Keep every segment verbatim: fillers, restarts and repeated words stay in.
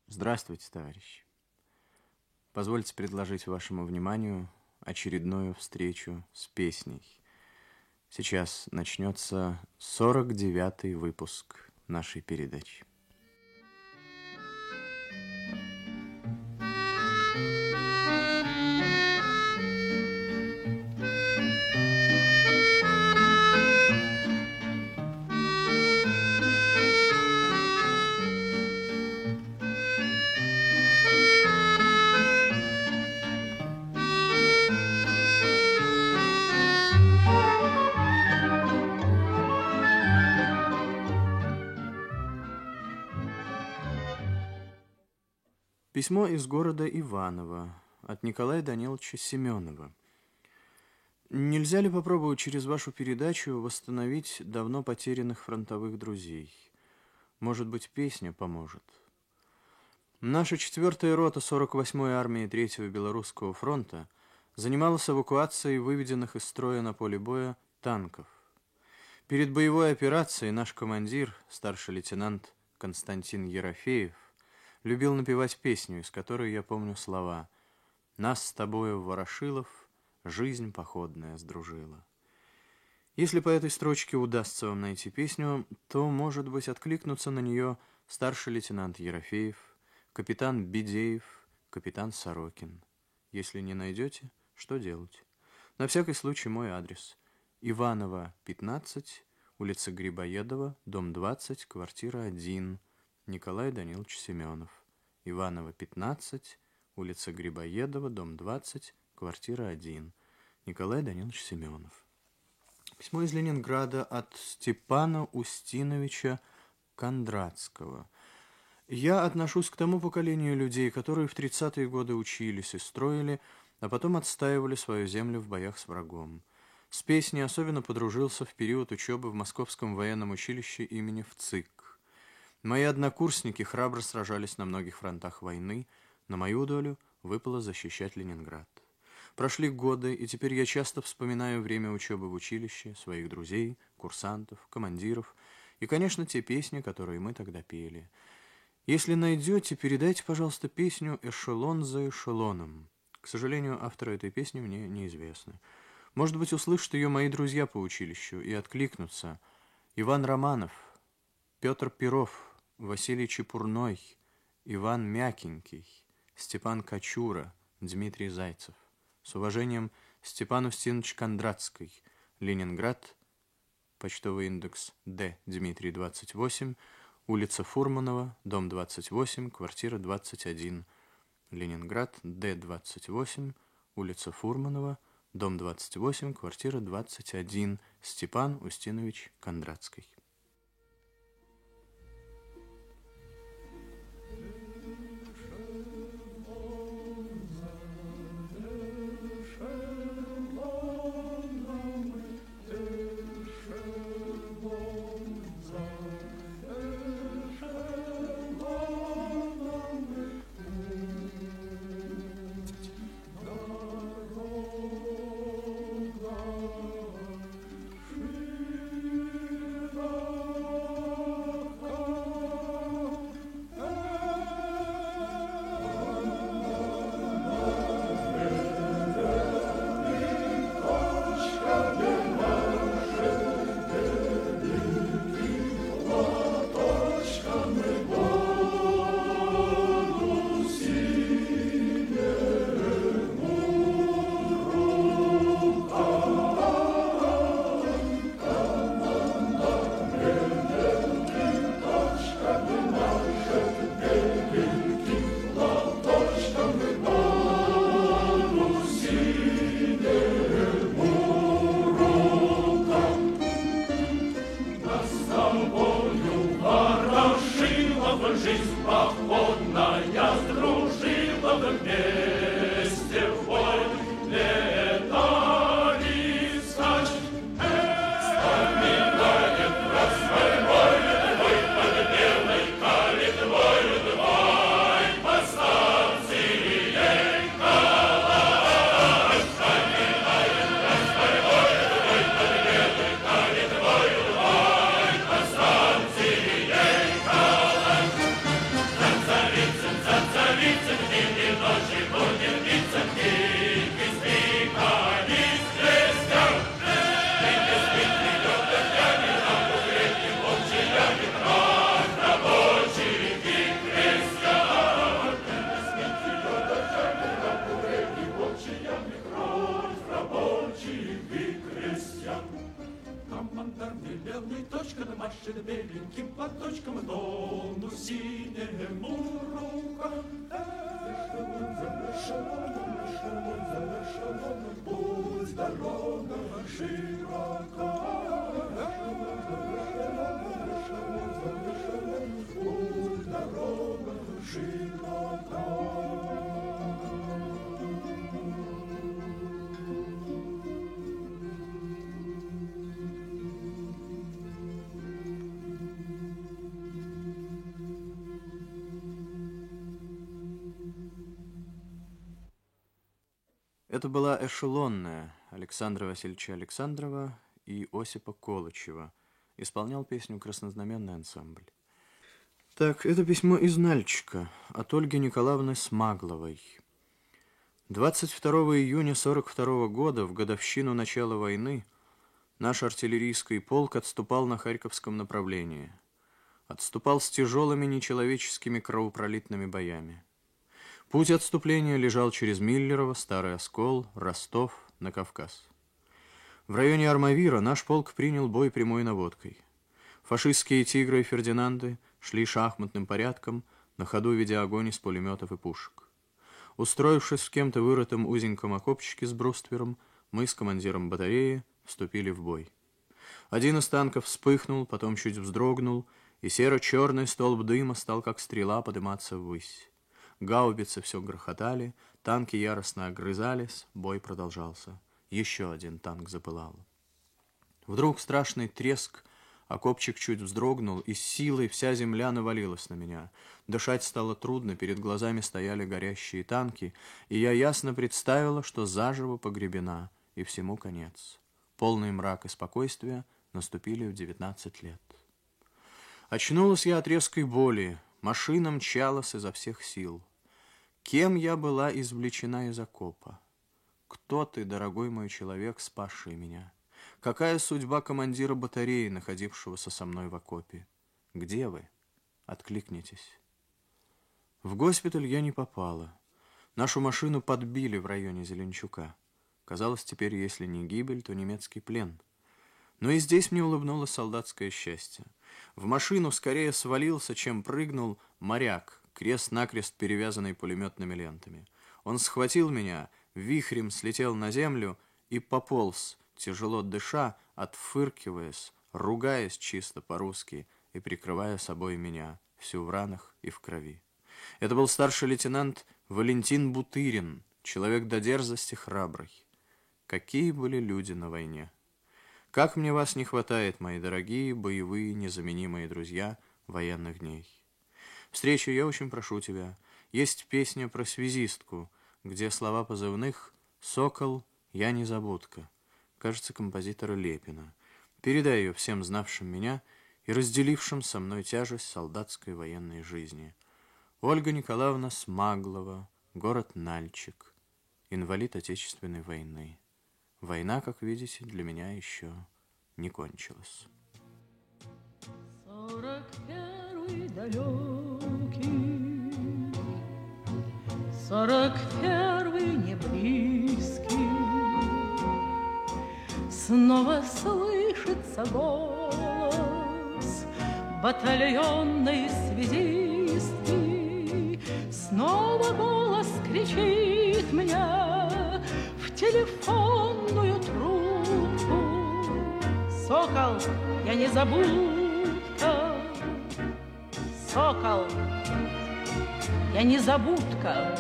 Здравствуйте, товарищи. Позвольте предложить вашему вниманию очередную встречу с песней. Сейчас начнется сорок девятый выпуск нашей передачи. Письмо из города Иваново от Николая Даниловича Семенова. Нельзя ли попробовать через вашу передачу восстановить давно потерянных фронтовых друзей? Может быть, песня поможет? Наша четвертая рота сорок восьмой армии третьего Белорусского фронта занималась эвакуацией выведенных из строя на поле боя танков. Перед боевой операцией наш командир, старший лейтенант Константин Ерофеев, любил напевать песню, из которой я помню слова: «Нас с тобою, Ворошилов, жизнь походная сдружила». Если по этой строчке удастся вам найти песню, то, может быть, откликнутся на нее старший лейтенант Ерофеев, капитан Бедеев, капитан Сорокин. Если не найдете, что делать? На всякий случай мой адрес: Иваново, пятнадцать, улица Грибоедова, дом двадцать, квартира один, Николай Данилович Семенов. Иваново, пятнадцать, улица Грибоедова, дом двадцать, квартира один, Николай Данилович Семенов. Письмо из Ленинграда от Степана Устиновича Кондратского. Я отношусь к тому поколению людей, которые в тридцатые годы учились и строили, а потом отстаивали свою землю в боях с врагом. С песней особенно подружился в период учебы в Московском военном училище имени ВЦИК. Мои однокурсники храбро сражались на многих фронтах войны, на мою долю выпало защищать Ленинград. Прошли годы, и теперь я часто вспоминаю время учебы в училище, своих друзей, курсантов, командиров и, конечно, те песни, которые мы тогда пели. Если найдете, передайте, пожалуйста, песню «Эшелон за эшелоном». К сожалению, авторы этой песни мне неизвестны. Может быть, услышат ее мои друзья по училищу и откликнутся: Иван Романов, Петр Перов, Василий Чепурной, Иван Мякенький, Степан Кочура, Дмитрий Зайцев. С уважением, Степан Устинович Кондратский, Ленинград, почтовый индекс Д, Дмитрий, двадцать восемь, улица Фурманова, дом двадцать восемь, квартира двадцать один, Ленинград, Д, двадцать восемь, улица Фурманова, дом двадцать восемь, квартира двадцать один, Степан Устинович Кондратский. Маленьким платочком Дону синему рукам. Пусть дорога широка, пусть дорога широка. Это была эшелонная Александра Васильевича Александрова и Осипа Колычева. Исполнял песню краснознаменный ансамбль. Так, это письмо из Нальчика от Ольги Николаевны Смагловой. двадцать второго июня сорок второго года, в годовщину начала войны, наш артиллерийский полк отступал на Харьковском направлении. Отступал с тяжелыми нечеловеческими кровопролитными боями. Путь отступления лежал через Миллерово, Старый Оскол, Ростов, на Кавказ. В районе Армавира наш полк принял бой прямой наводкой. Фашистские «Тигры» и «Фердинанды» шли шахматным порядком, на ходу ведя огонь из пулеметов и пушек. Устроившись в кем-то вырытом узеньком окопчике с бруствером, мы с командиром батареи вступили в бой. Один из танков вспыхнул, потом чуть вздрогнул, и серо-черный столб дыма стал, как стрела, подниматься ввысь. Гаубицы все грохотали, танки яростно огрызались, бой продолжался. Еще один танк запылал. Вдруг страшный треск, окопчик чуть вздрогнул, и с силой вся земля навалилась на меня. Дышать стало трудно, перед глазами стояли горящие танки, и я ясно представила, что заживо погребена, и всему конец. Полный мрак и спокойствие наступили в девятнадцать лет. Очнулась я от резкой боли, машина мчалась изо всех сил. Кем я была извлечена из окопа? Кто ты, дорогой мой человек, спасший меня? Какая судьба командира батареи, находившегося со мной в окопе? Где вы? Откликнитесь. В госпиталь я не попала. Нашу машину подбили в районе Зеленчука. Казалось, теперь, если не гибель, то немецкий плен. Но и здесь мне улыбнулось солдатское счастье. В машину скорее свалился, чем прыгнул моряк, крест-накрест перевязанный пулеметными лентами. Он схватил меня, вихрем слетел на землю и пополз, тяжело дыша, отфыркиваясь, ругаясь чисто по-русски и прикрывая собой меня, всю в ранах и в крови. Это был старший лейтенант Валентин Бутырин, человек до дерзости храбрый. Какие были люди на войне! Как мне вас не хватает, мои дорогие, боевые, незаменимые друзья военных дней! Встречу я очень прошу тебя. Есть песня про связистку, где слова позывных «Сокол, я незабудка». Кажется, композитора Лепина. Передай ее всем знавшим меня и разделившим со мной тяжесть солдатской военной жизни. Ольга Николаевна Смаглова, город Нальчик, инвалид Отечественной войны. Война, как видите, для меня еще не кончилась. Сорок первый далекий, сорок первый неблизкий, снова слышится голос батальонной связистки, снова голос кричит мне в телефонную трубку: «Сокол, я не забудка, сокол, я не забудка».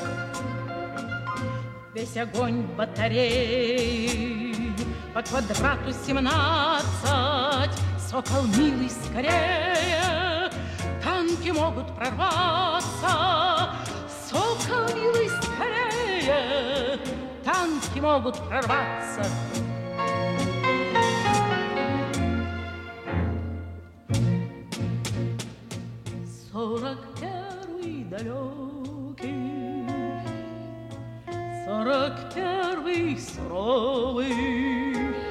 Весь огонь батареи по квадрату семнадцать. Сокол, милый, скорее, танки могут прорваться. Сокол, милый, скорее, танки могут прорваться. Сорок первый далекий, сорок первый суровый.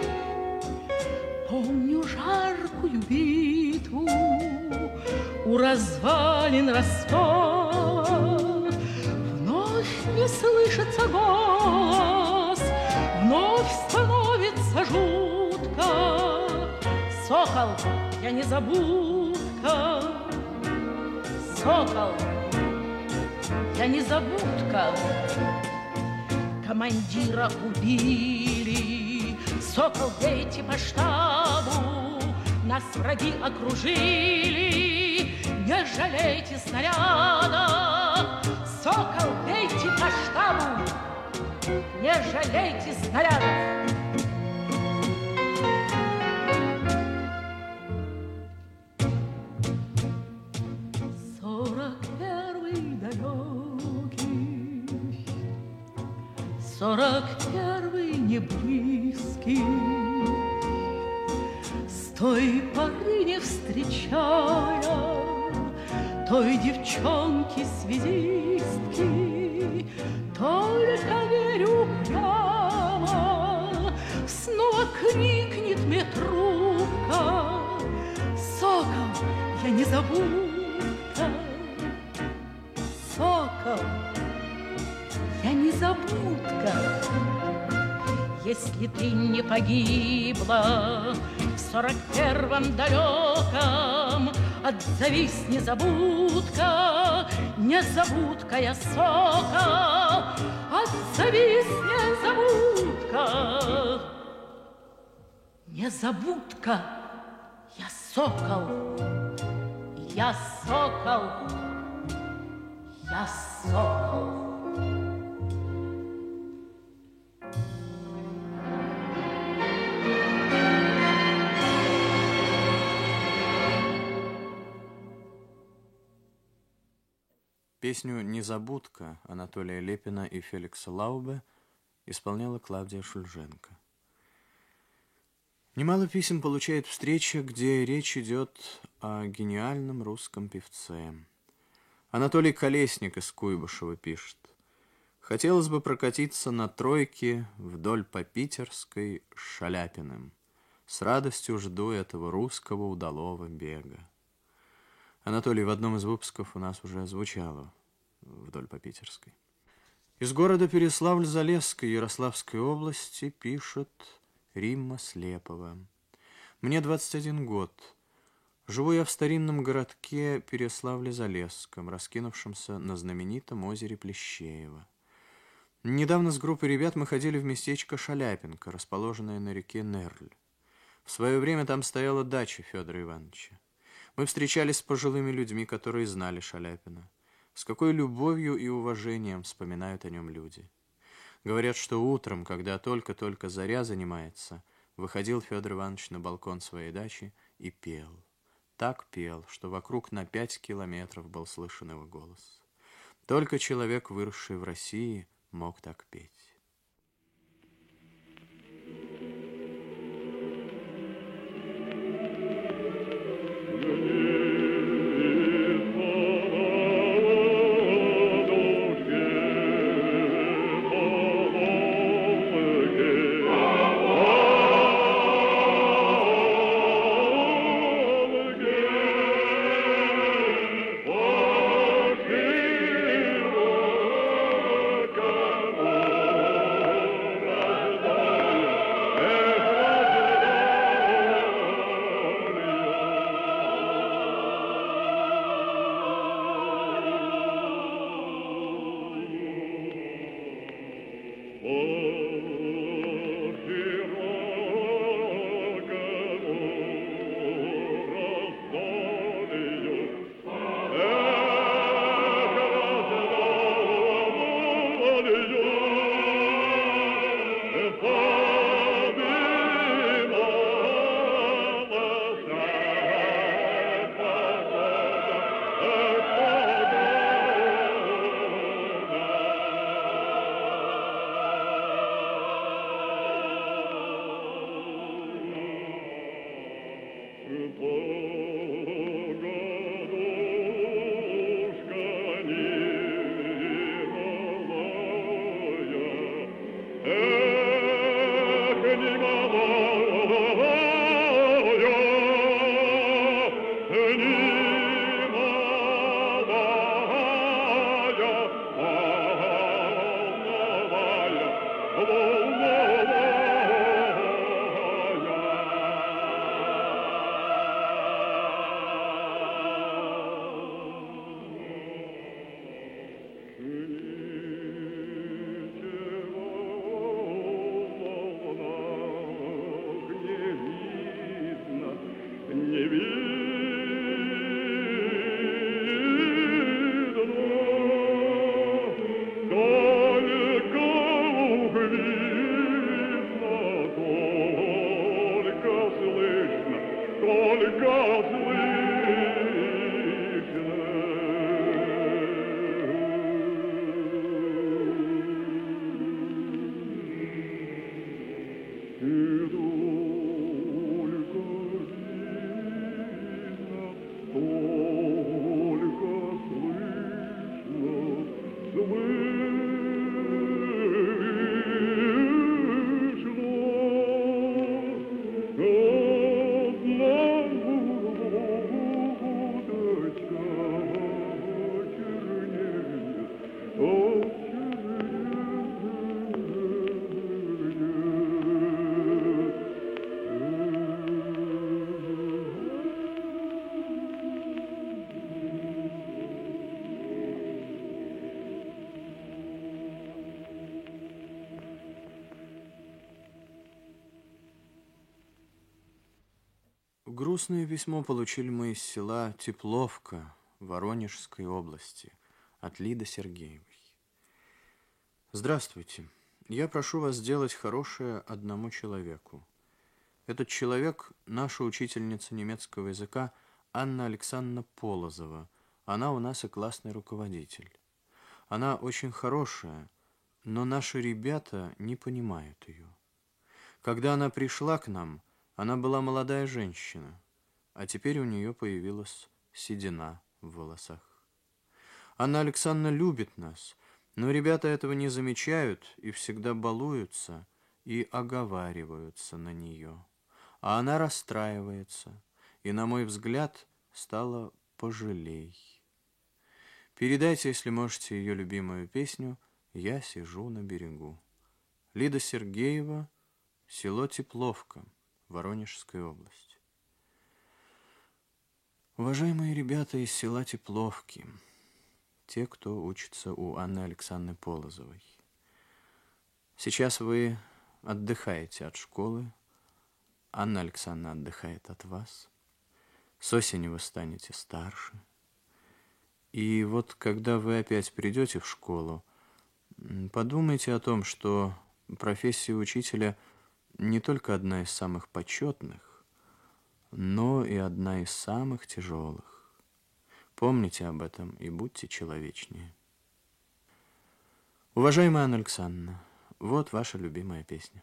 Помню жаркую битву у развалин Ростова. Вновь не слышится голос, вновь становится жутко. Сокол, я не забудка, незабудка. Сокол, я незабудка. Командира убили, сокол, бейте по штабу. Нас враги окружили, не жалейте снаряда. Сокол, бейте по штабу, не жалейте снарядов. Сорок первый далекий, сорок первый неблизкий, с той поры не встречая той девчонки-связистки, только верю прямо, снова крикнет мне трубка: сокол, я незабудка. Сокол, я незабудка. Если ты не погибла в сорок первом далеком, отзовись, незабудка, незабудка я, сокол, отзовись, незабудка, незабудка я, сокол, я сокол, я сокол. Песню «Незабудка» Анатолия Лепина и Феликса Лаубе исполняла Клавдия Шульженко. Немало писем получает встреча, где речь идет о гениальном русском певце. Анатолий Колесник из Куйбышева пишет: «Хотелось бы прокатиться на тройке вдоль по Питерской с Шаляпиным. С радостью жду этого русского удалого бега». Анатолий, в одном из выпусков у нас уже звучало «Вдоль по Питерской». Из города Переславль-Залесской Ярославской области пишет Римма Слепова. «Мне двадцать один год. Живу я в старинном городке Переславле-Залесском, раскинувшемся на знаменитом озере Плещеево. Недавно с группой ребят мы ходили в местечко Шаляпинка, расположенное на реке Нерль. В свое время там стояла дача Федора Ивановича. Мы встречались с пожилыми людьми, которые знали Шаляпина. С какой любовью и уважением вспоминают о нем люди. Говорят, что утром, когда только-только заря занимается, выходил Федор Иванович на балкон своей дачи и пел. Так пел, что вокруг на пять километров был слышен его голос. Только человек, выросший в России, мог так петь». Oh, грустное письмо получили мы из села Тепловка Воронежской области от Лиды Сергеевой. Здравствуйте. Я прошу вас сделать хорошее одному человеку. Этот человек – наша учительница немецкого языка Анна Александровна Полозова. Она у нас и классный руководитель. Она очень хорошая, но наши ребята не понимают ее. Когда она пришла к нам, она была молодая женщина, а теперь у нее появилась седина в волосах. Анна Александровна любит нас, но ребята этого не замечают и всегда балуются и оговариваются на нее. А она расстраивается и, на мой взгляд, стала пожалей. Передайте, если можете, ее любимую песню «Я сижу на берегу». Лида Сергеева, село Тепловка, Воронежская область. Уважаемые ребята из села Тепловки, те, кто учится у Анны Александровны Полозовой, сейчас вы отдыхаете от школы, Анна Александровна отдыхает от вас, с осени вы станете старше, и вот когда вы опять придете в школу, подумайте о том, что профессия учителя не только одна из самых почетных, но и одна из самых тяжелых. Помните об этом и будьте человечнее. Уважаемая Анна Александровна, вот ваша любимая песня.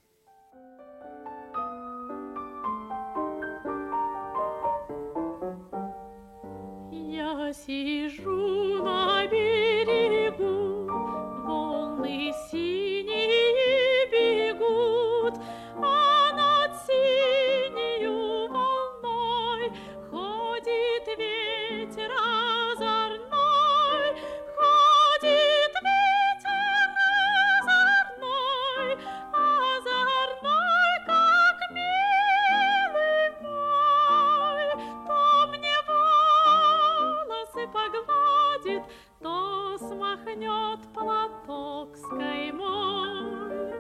Я сижу на берегу, волны синие бегут, а над синею волной ходит ветер озорной, ходит ветер озорной, озорной, как милый мой, то мне волосы погладит, то смахнет платок с каймой.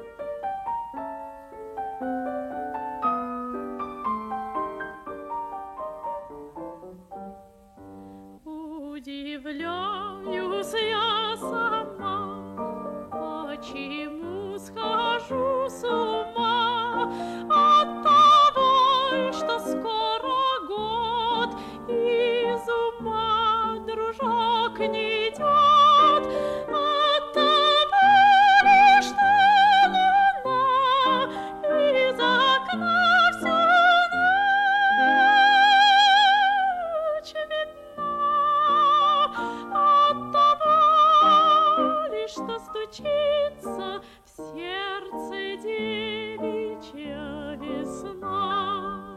Удивляюсь я сама, почему схожу с ума от того, что скоро год, из ума, дружок, не идет, от того ли, что луна из окна всю ночь видна, от того ли, что стучится в сердце девичья весна.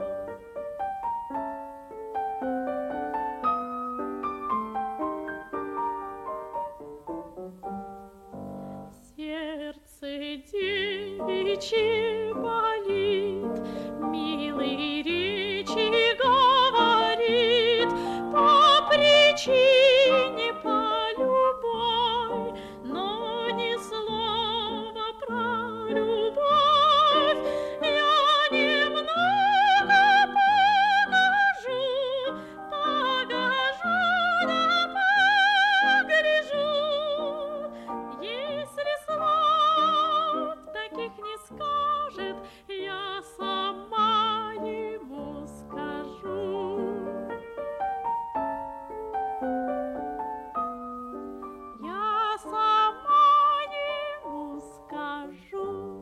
Сердце девичье болит, милый речи говорит, по причине по любой, но ни слова про любовь. Я немного погожу, погожу да погляжу, если слов таких не скажет, я сама ему скажу. Я сама ему скажу.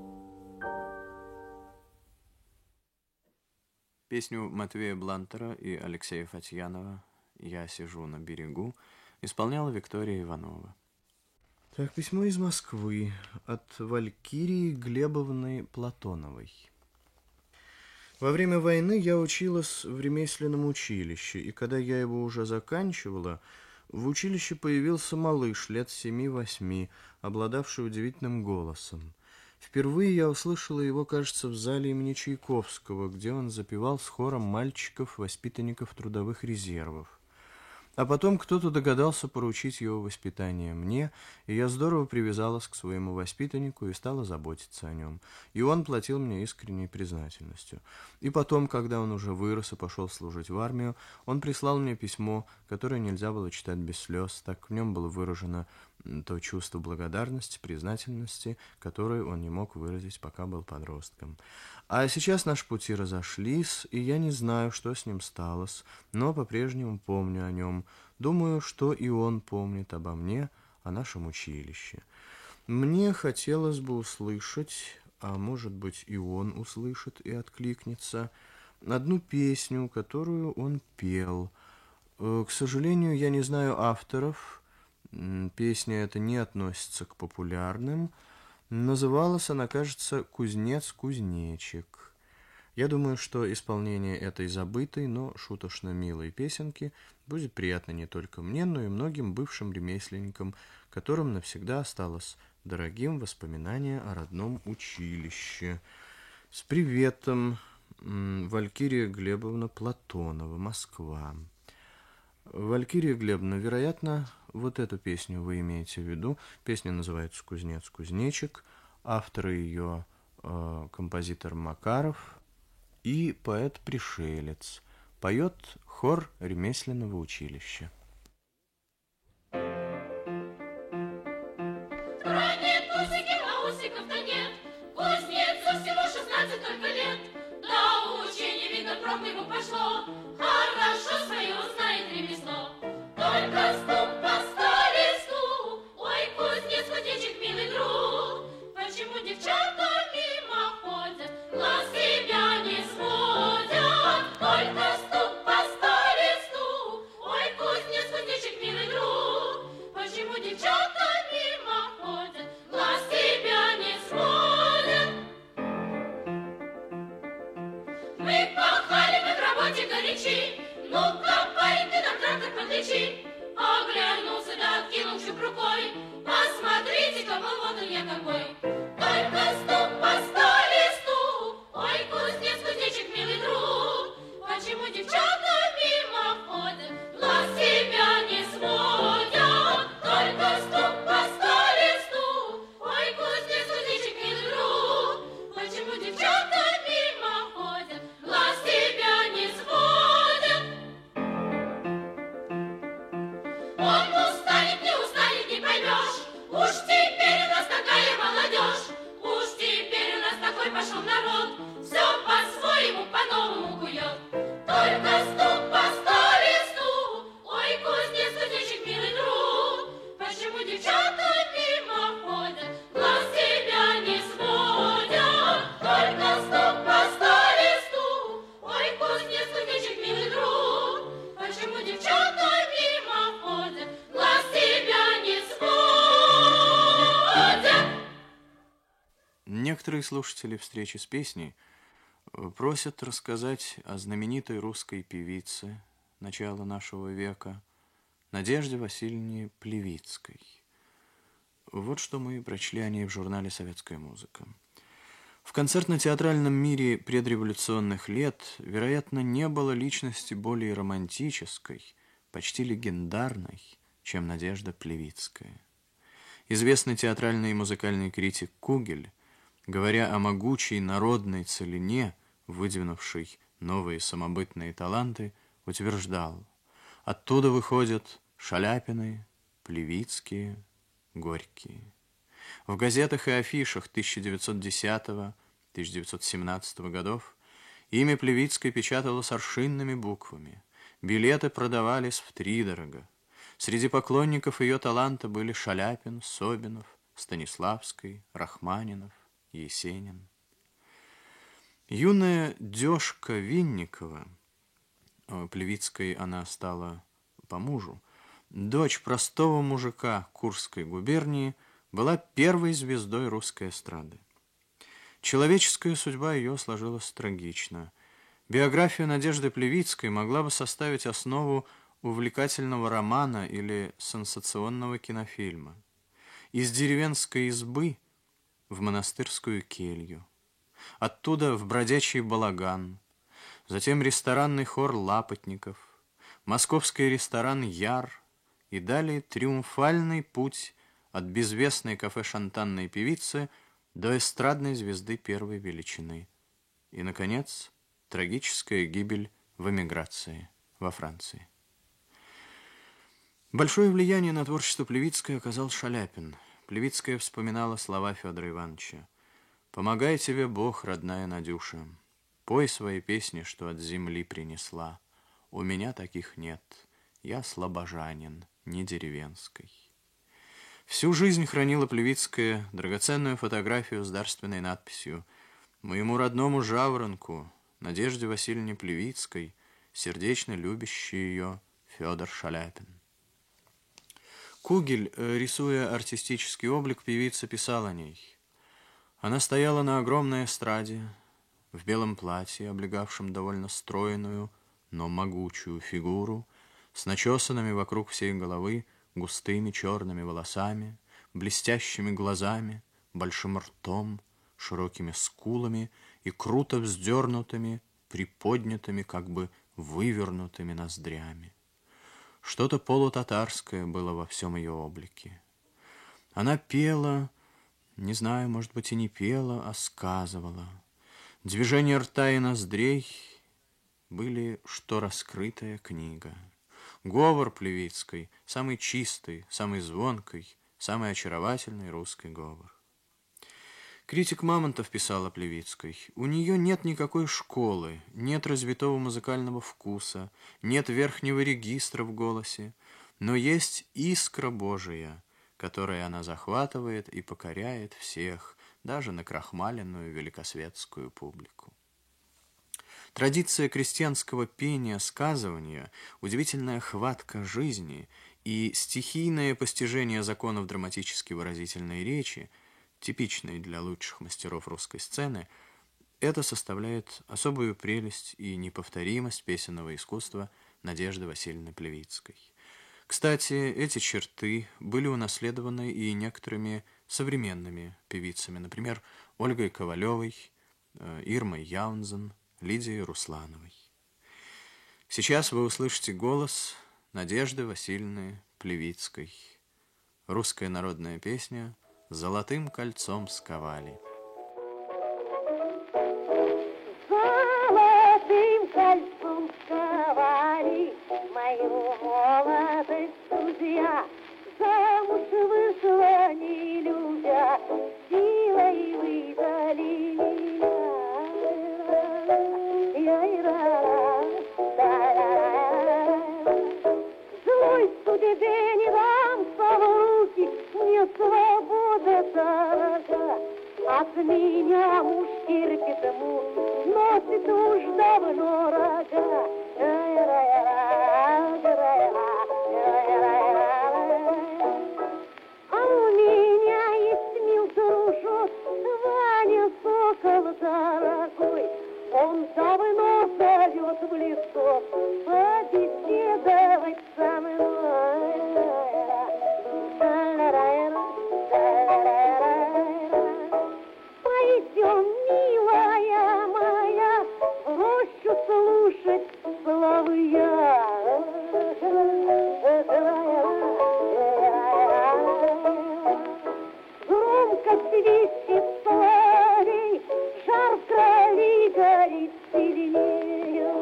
Песню Матвея Блантера и Алексея Фатьянова «Я сижу на берегу» исполняла Виктория Иванова. Так, письмо из Москвы от Валькирии Глебовны Платоновой. Во время войны я училась в ремесленном училище, и когда я его уже заканчивала, в училище появился малыш лет семи-восьми, обладавший удивительным голосом. Впервые я услышала его, кажется, в зале имени Чайковского, где он запевал с хором мальчиков, воспитанников трудовых резервов. А потом кто-то догадался поручить его воспитание мне, и я здорово привязалась к своему воспитаннику и стала заботиться о нем. И он платил мне искренней признательностью. И потом, когда он уже вырос и пошел служить в армию, он прислал мне письмо, которое нельзя было читать без слез, так в нем было выражено то чувство благодарности, признательности, которое он не мог выразить, пока был подростком. А сейчас наши пути разошлись, и я не знаю, что с ним сталось, но по-прежнему помню о нем. Думаю, что и он помнит обо мне, о нашем училище. Мне хотелось бы услышать, а может быть и он услышит и откликнется, одну песню, которую он пел. К сожалению, я не знаю авторов. Песня эта не относится к популярным. Называлась она, кажется, «Кузнец-кузнечик». Я думаю, что исполнение этой забытой, но шуточно милой песенки будет приятно не только мне, но и многим бывшим ремесленникам, которым навсегда осталось дорогим воспоминание о родном училище. С приветом, Валькирия Глебовна Платонова, Москва. Валькирия Глебовна, вероятно, вот эту песню вы имеете в виду. Песня называется «Кузнец-кузнечик». Автор ее э, композитор Макаров и поэт-пришелец. Поет хор ремесленного училища. Нет усики, а усиков-то нет. Кузнецу всего шестнадцать только лет. Да учение, видно, прок ему пошло. Хорошо свое знает ремесло. Только стук по столисту. Ой, кузнец, кузнечик, милый друг. Почему девчата мимо ходят, глаз себя не сводят? Только стук по столисту. Ой, кузнец, кузнечик, милый друг. Почему девчата мимо ходят, глаз себя не сводят? Мы пахали, мы в работе горячи. Ну-ка, парень, ты нам трактор подлечи. Оглянулся, да откинул чук рукой. Посмотрите-ка, был вот он я какой. Только стук по столисту. Ой, кузнец, кузнечик, милый друг. Почему девчата мимо ходят, глаз себя не сводят? Только стук по столисту. Ой, кузнец, кузнечик, милый друг. Почему девчата мимо ходят, глаз себя не сводят? Он устанет, не устанет, не поймешь. Уж теперь у нас такая молодежь. Уж теперь у нас такой пошел народ. Все по-своему, по-новому кует. Только стук по столисту. Ой, кузнец, кузнечик, милый друг. Почему девчата мимо ходят, глаз себя не сводят? Только стук по столисту. Ой, кузнец, кузнечик, милый друг. Почему девчата мимо ходят, глаз себя не сводят? Некоторые слушатели встречи с песней просят рассказать о знаменитой русской певице начала нашего века Надежде Васильевне Плевицкой. Вот что мы прочли о ней в журнале «Советская музыка». В концертно-театральном мире предреволюционных лет, вероятно, не было личности более романтической, почти легендарной, чем Надежда Плевицкая. Известный театральный и музыкальный критик Кугель, говоря о могучей народной целине, выдвинувшей новые самобытные таланты, утверждал: оттуда выходят Шаляпины, Плевицкие, Горькие. В газетах и афишах тысяча девятьсот десятого — тысяча девятьсот семнадцатого годов имя Плевицкой печаталось аршинными буквами. Билеты продавались втридорога. Среди поклонников ее таланта были Шаляпин, Собинов, Станиславский, Рахманинов, Есенин. Юная Дёшка Винникова, Плевицкой она стала по мужу, дочь простого мужика Курской губернии, была первой звездой русской эстрады. Человеческая судьба ее сложилась трагично. Биография Надежды Плевицкой могла бы составить основу увлекательного романа или сенсационного кинофильма. Из деревенской избы в монастырскую келью, оттуда в бродячий балаган, затем ресторанный хор лапотников, московский ресторан «Яр» и далее триумфальный путь от безвестной кафе-шантанной певицы до эстрадной звезды первой величины. И, наконец, трагическая гибель в эмиграции во Франции. Большое влияние на творчество Плевицкой оказал Шаляпин. Плевицкая вспоминала слова Федора Ивановича: «Помогай тебе Бог, родная Надюша, пой свои песни, что от земли принесла. У меня таких нет, я слабожанин, не деревенской». Всю жизнь хранила Плевицкая драгоценную фотографию с дарственной надписью: «Моему родному жаворонку, Надежде Васильевне Плевицкой, сердечно любящий ее Федор Шаляпин». Кугель, рисуя артистический облик певицы, писал о ней: «Она стояла на огромной эстраде, в белом платье, облегавшем довольно стройную, но могучую фигуру, с начесанными вокруг всей головы густыми черными волосами, блестящими глазами, большим ртом, широкими скулами и круто вздернутыми, приподнятыми, как бы вывернутыми ноздрями. Что-то полутатарское было во всем ее облике. Она пела, не знаю, может быть, и не пела, а сказывала. Движения рта и ноздрей были, что раскрытая книга. Говор Плевицкой — самый чистый, самый звонкий, самый очаровательный русский говор. Критик Мамонтов писал о Плевицкой: «У нее нет никакой школы, нет развитого музыкального вкуса, нет верхнего регистра в голосе, но есть искра Божия, которой она захватывает и покоряет всех, даже накрахмаленную великосветскую публику». Традиция крестьянского пения, сказывания, удивительная хватка жизни и стихийное постижение законов драматически выразительной речи, типичной для лучших мастеров русской сцены, это составляет особую прелесть и неповторимость песенного искусства Надежды Васильевны Плевицкой. Кстати, эти черты были унаследованы и некоторыми современными певицами, например, Ольгой Ковалевой, Ирмой Яунзен, Лидией Руслановой. Сейчас вы услышите голос Надежды Васильевны Плевицкой. Русская народная песня «Золотым кольцом сковали». Золотым кольцом сковали мою молодость, друзья. Замуж вышла, не любя, силой выдали меня. Злой судьбе не дамся в руки, мне свобода дорога. От меня муж терпит муж, носит уж давно рога. А у меня есть мил дружок, Ваня Сокол дорогой. Он давно зовет в лесок побеседовать со мной. Пойдем, милая моя, в рощу слушать славы я. Громко свистит соловей, жар в крови горит сильнее.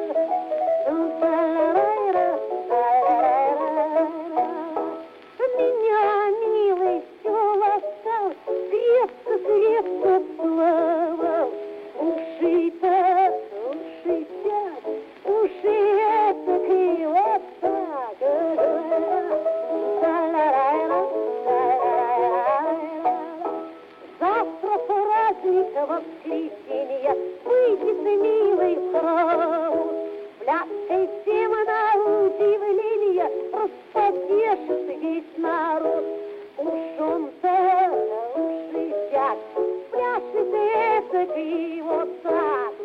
Меня, милый, все ласкал, крепко-крепко целовал. Уши-то, уши сядь, уши это и вот так. Завтра праздник воскресенья, выйдет милый храм. Пляской всем на удивление распотешит весь народ. Уж он-то, уши сядь, пляшет это и вот так.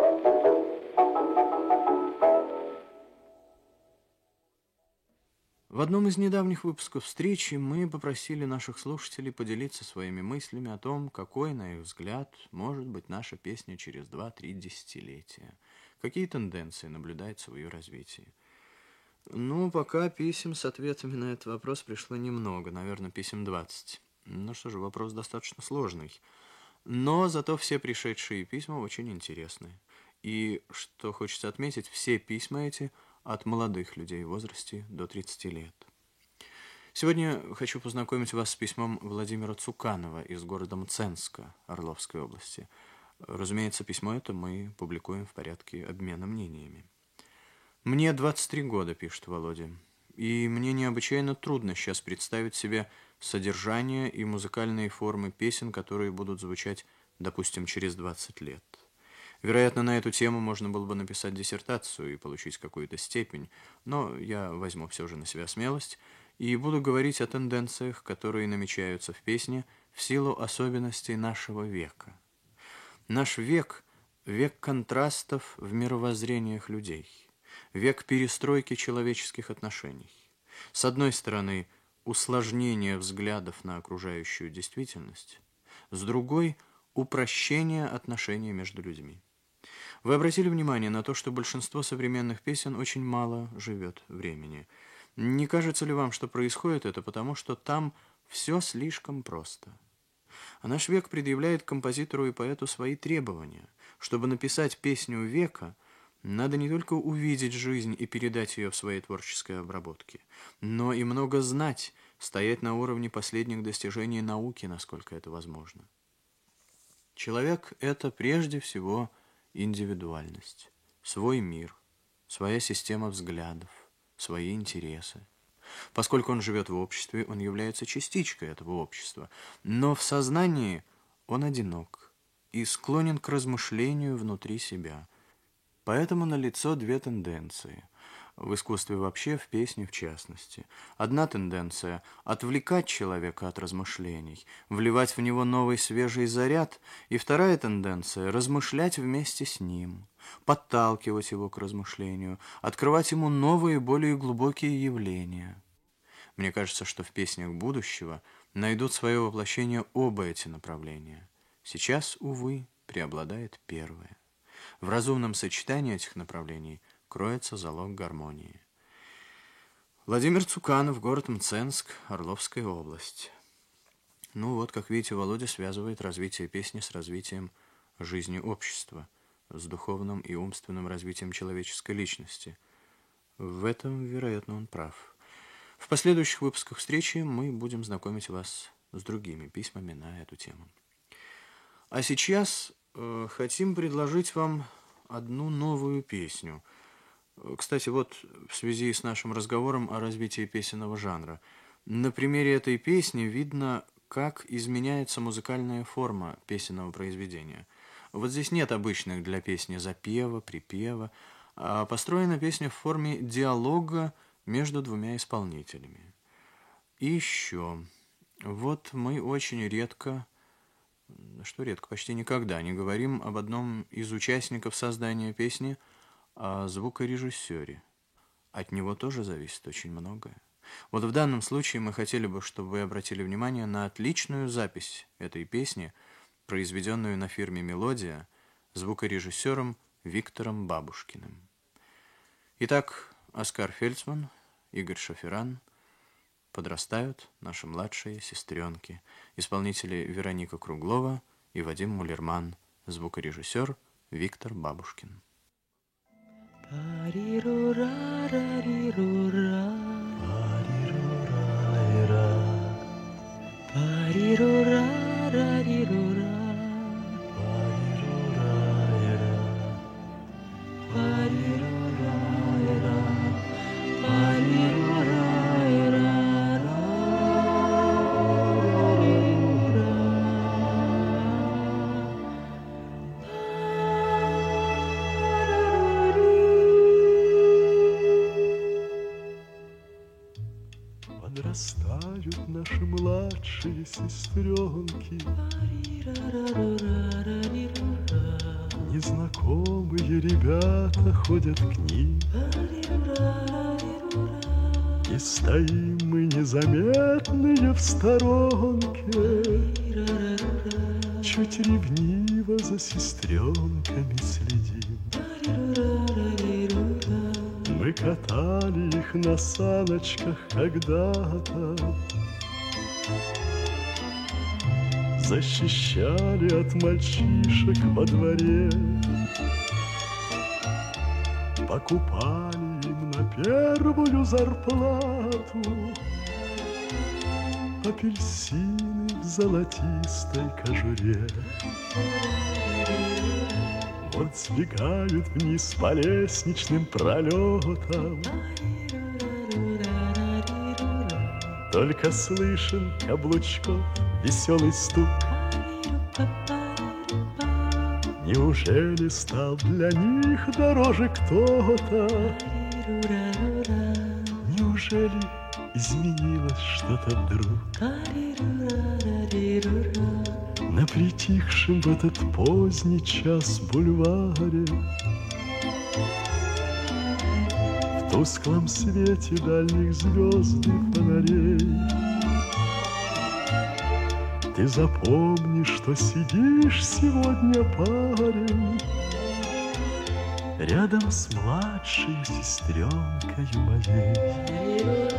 В В одном из недавних выпусков встречи мы попросили наших слушателей поделиться своими мыслями о том, какой, на их взгляд, может быть наша песня через два-три десятилетия. Какие тенденции наблюдаются в ее развитии. Ну, пока писем с ответами на этот вопрос пришло немного, наверное, писем двадцать. Ну что же, вопрос достаточно сложный. Но зато все пришедшие письма очень интересные. И, что хочется отметить, все письма эти от молодых людей в возрасте до тридцати лет. Сегодня хочу познакомить вас с письмом Владимира Цуканова из города Мценска Орловской области. Разумеется, письмо это мы публикуем в порядке обмена мнениями. «Мне двадцать три года», — пишет Володя, «и мне необычайно трудно сейчас представить себе содержание и музыкальные формы песен, которые будут звучать, допустим, через двадцать лет. Вероятно, на эту тему можно было бы написать диссертацию и получить какую-то степень, но я возьму все же на себя смелость и буду говорить о тенденциях, которые намечаются в песне в силу особенностей нашего века. Наш век – век контрастов в мировоззрениях людей, век перестройки человеческих отношений. С одной стороны, усложнение взглядов на окружающую действительность, с другой – упрощение отношений между людьми. Вы обратили внимание на то, что большинство современных песен очень мало живет времени. Не кажется ли вам, что происходит это потому, что там все слишком просто? А наш век предъявляет композитору и поэту свои требования. Чтобы написать песню века, надо не только увидеть жизнь и передать ее в своей творческой обработке, но и много знать, стоять на уровне последних достижений науки, насколько это возможно. Человек – это прежде всего индивидуальность, свой мир, своя система взглядов, свои интересы. Поскольку он живет в обществе, он является частичкой этого общества, но в сознании он одинок и склонен к размышлению внутри себя. Поэтому налицо две тенденции. В искусстве вообще, в песне в частности. Одна тенденция – отвлекать человека от размышлений, вливать в него новый свежий заряд, и вторая тенденция – размышлять вместе с ним, подталкивать его к размышлению, открывать ему новые, более глубокие явления. Мне кажется, что в песнях будущего найдут свое воплощение оба эти направления. Сейчас, увы, преобладает первое. В разумном сочетании этих направлений – кроется залог гармонии. Владимир Цуканов, город Мценск, Орловская область. Ну вот, как видите, Володя связывает развитие песни с развитием жизни общества, с духовным и умственным развитием человеческой личности. В этом, вероятно, он прав. В последующих выпусках встречи мы будем знакомить вас с другими письмами на эту тему. А сейчас э, хотим предложить вам одну новую песню. Кстати, вот в связи с нашим разговором о развитии песенного жанра. На примере этой песни видно, как изменяется музыкальная форма песенного произведения. Вот здесь нет обычных для песни запева, припева, а построена песня в форме диалога между двумя исполнителями. И еще, вот мы очень редко, что редко, почти никогда не говорим об одном из участников создания песни, о звукорежиссере. От него тоже зависит очень многое. Вот в данном случае мы хотели бы, чтобы вы обратили внимание на отличную запись этой песни, произведенную на фирме «Мелодия» звукорежиссером Виктором Бабушкиным. Итак, Оскар Фельдсман, Игорь Шаферан, подрастают наши младшие сестренки, исполнители Вероника Круглова и Вадим Мулерман, звукорежиссер Виктор Бабушкин. Париру-ра-ра-риру-ра, париру-ра-ра, париру-ра-ра-риру-ра, париру-ра-ра, париру-ра-ра, Подрастают наши младшие сестренки, незнакомые ребята ходят к ним. И стоим мы незаметные в сторонке, чуть ревниво за сестренками следим. Мы катали их на саночках когда-то, защищали от мальчишек во дворе, покупали им на первую зарплату апельсины в золотистой кожуре. Вот сбегают вниз по лестничным пролетам, только слышен каблучков веселый стук. Неужели стал для них дороже кто-то? Неужели изменилось что-то вдруг? На притихшем в этот поздний час бульваре, в тусклом свете дальних звездных фонарей, ты запомни, что сидишь сегодня, парень, рядом с младшей сестренкой моей.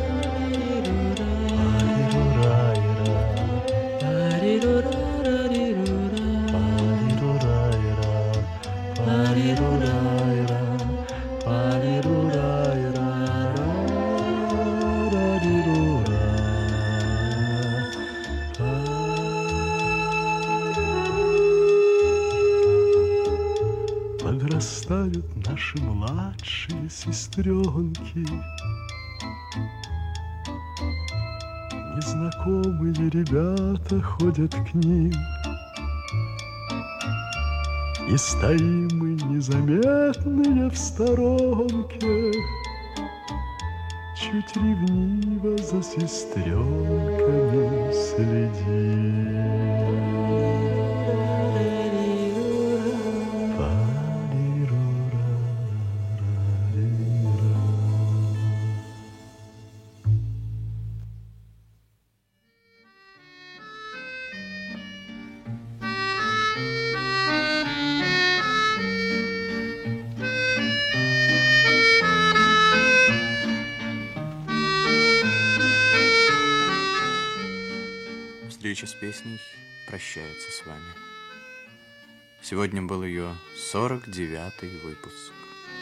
Подрастают наши младшие сестренки, незнакомые ребята ходят к ним, и стоим мы незаметные в сторонке, чуть ревниво за сестренками следим. Встреча с песней прощается с вами. Сегодня был ее сорок девятый выпуск.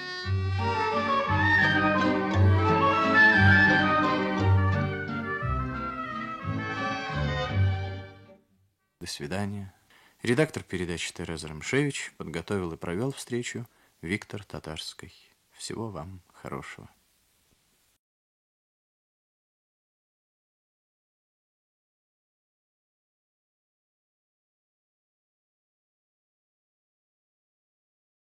До свидания. Редактор передачи Тереза Ромшевич подготовил и провел встречу Виктор Татарский. Всего вам хорошего.